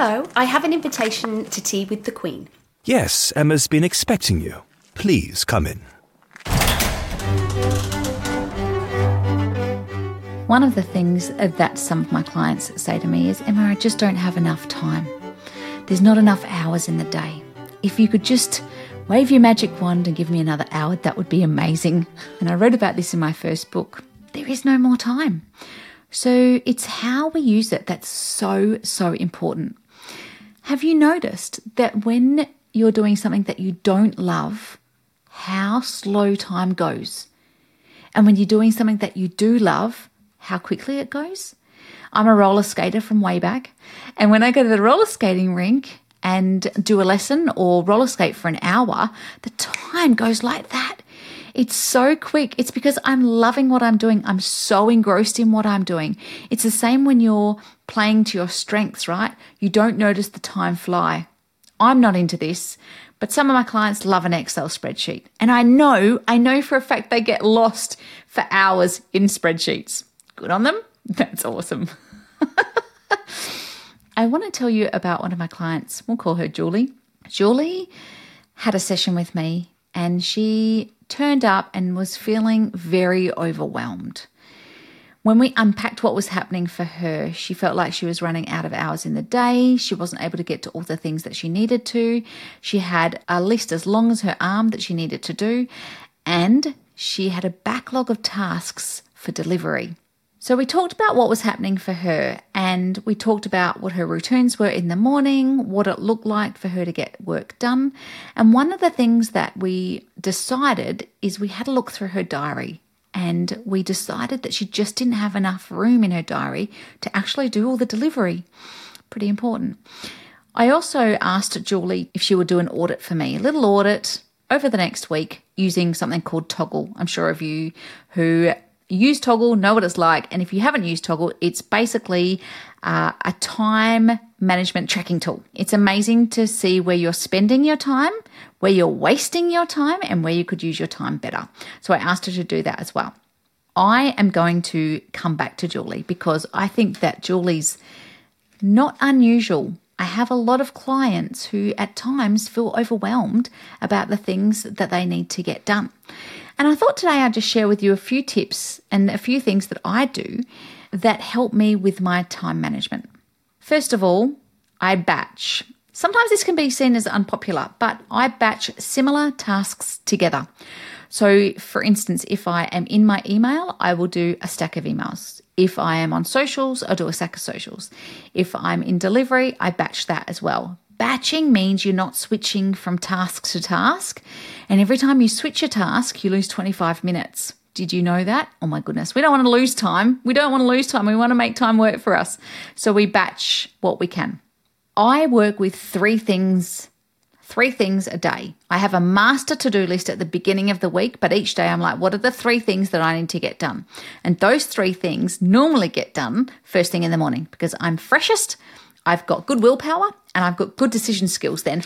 Hello, I have an invitation to tea with the Queen. Yes, Emma's been expecting you. Please come in. One of the things that some of my clients say to me is, Emma, I just don't have enough time. There's not enough hours in the day. If you could just wave your magic wand and give me another hour, that would be amazing. And I wrote about this in my first book. There is no more time. So it's how we use it that's so important. Have you noticed that when you're doing something that you don't love, how slow time goes? And when you're doing something that you do love, how quickly it goes? I'm a roller skater from way back. And when I go to the roller skating rink and do a lesson or roller skate for an hour, the time goes like that. It's so quick. It's because I'm loving what I'm doing. I'm so engrossed in what I'm doing. It's the same when you're playing to your strengths, right? You don't notice the time fly. I'm not into this, but some of my clients love an Excel spreadsheet. And I know for a fact they get lost for hours in spreadsheets. Good on them. That's awesome. I want to tell you about one of my clients. We'll call her Julie. Julie had a session with me and she turned up and was feeling very overwhelmed. When we unpacked what was happening for her, she felt like she was running out of hours in the day. She wasn't able to get to all the things that she needed to. She had a list as long as her arm that she needed to do. And she had a backlog of tasks for delivery. So we talked about what was happening for her, and we talked about what her routines were in the morning, what it looked like for her to get work done. And one of the things that we decided is we had a look through her diary, and we decided that she just didn't have enough room in her diary to actually do all the delivery. Pretty important. I also asked Julie if she would do an audit for me, a little audit over the next week using something called Toggl. I'm sure of you who use Toggl know what it's like. And if you haven't used Toggl, it's basically a time management tracking tool. It's amazing to see where you're spending your time, where you're wasting your time, and where you could use your time better. So I asked her to do that as well. I am going to come back to Julie because I think that Julie's not unusual. I have a lot of clients who at times feel overwhelmed about the things that they need to get done. And I thought today I'd just share with you a few tips and a few things that I do that help me with my time management. First of all, I batch. Sometimes this can be seen as unpopular, but I batch similar tasks together. So for instance, if I am in my email, I will do a stack of emails. If I am on socials, I'll do a stack of socials. If I'm in delivery, I batch that as well. Batching means you're not switching from task to task. And every time you switch a task, you lose 25 minutes. Did you know that? Oh my goodness. We don't want to lose time. We don't want to lose time. We want to make time work for us. So we batch what we can. I work with three things a day. I have a master to-do list at the beginning of the week, but each day I'm like, what are the three things that I need to get done? And those three things normally get done first thing in the morning because I'm freshest, I've got good willpower, and I've got good decision skills then.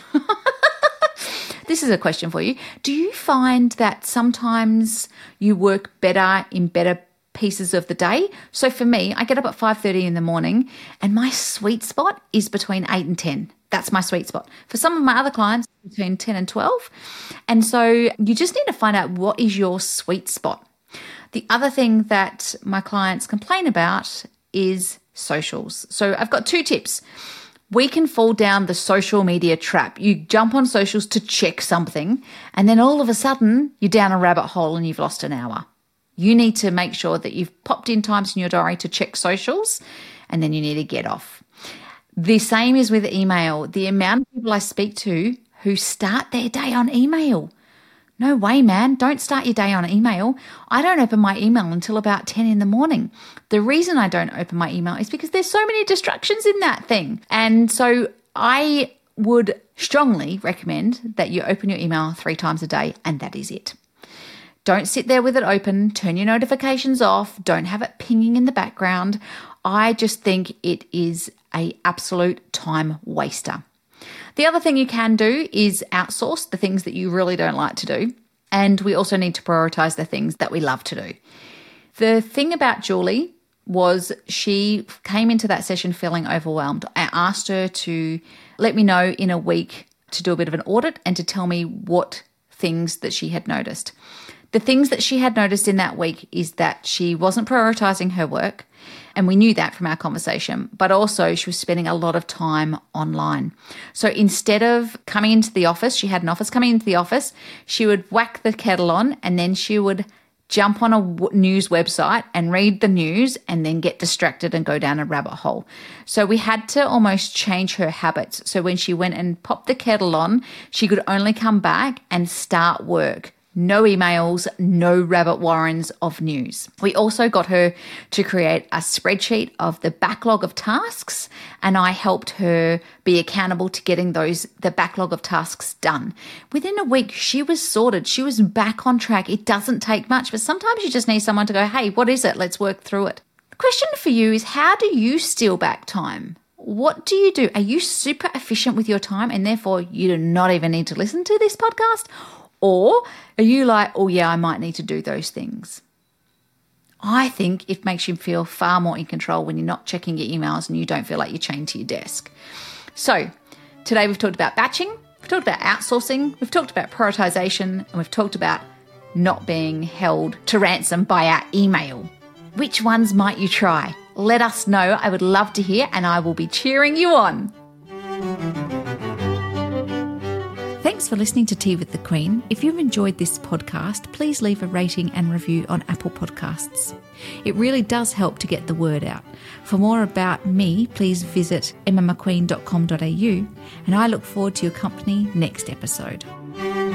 This is a question for you. Do you find that sometimes you work better in better pieces of the day? So for me, I get up at 5:30 in the morning and my sweet spot is between 8 and 10. That's my sweet spot. For some of my other clients, between 10 and 12. And so you just need to find out what is your sweet spot. The other thing that my clients complain about is socials. So I've got two tips. We can fall down the social media trap. You jump on socials to check something, and then all of a sudden you're down a rabbit hole and you've lost an hour. You need to make sure that you've popped in times in your diary to check socials, and then you need to get off. The same is with email. The amount of people I speak to who start their day on email. No way, man. Don't start your day on email. I don't open my email until about 10 in the morning. The reason I don't open my email is because there's so many distractions in that thing. And so I would strongly recommend that you open your email 3 times a day, and that is it. Don't sit there with it open. Turn your notifications off. Don't have it pinging in the background. I just think it is an absolute time waster. The other thing you can do is outsource the things that you really don't like to do. And we also need to prioritize the things that we love to do. The thing about Julie was she came into that session feeling overwhelmed. I asked her to let me know in a week to do a bit of an audit and to tell me what things that she had noticed. The things that she had noticed in that week is that she wasn't prioritizing her work, and we knew that from our conversation, but also she was spending a lot of time online. So instead of coming into the office, she had an office, coming into the office, she would whack the kettle on and then she would jump on a news website and read the news and then get distracted and go down a rabbit hole. So we had to almost change her habits. So when she went and popped the kettle on, she could only come back and start work. No emails, no rabbit warrens of news. We also got her to create a spreadsheet of the backlog of tasks, and I helped her be accountable to getting the backlog of tasks done. Within a week, she was sorted. She was back on track. It doesn't take much, but sometimes you just need someone to go, hey, what is it? Let's work through it. The question for you is, how do you steal back time? What do you do? Are you super efficient with your time and therefore you do not even need to listen to this podcast? Or are you like, oh yeah, I might need to do those things? I think it makes you feel far more in control when you're not checking your emails and you don't feel like you're chained to your desk. So today we've talked about batching, we've talked about outsourcing, we've talked about prioritization, and we've talked about not being held to ransom by our email. Which ones might you try? Let us know. I would love to hear, and I will be cheering you on. Thanks for listening to Tea with the Queen. If you've enjoyed this podcast, please leave a rating and review on Apple Podcasts. It really does help to get the word out. For more about me, please visit emmamcqueen.com.au, and I look forward to your company next episode.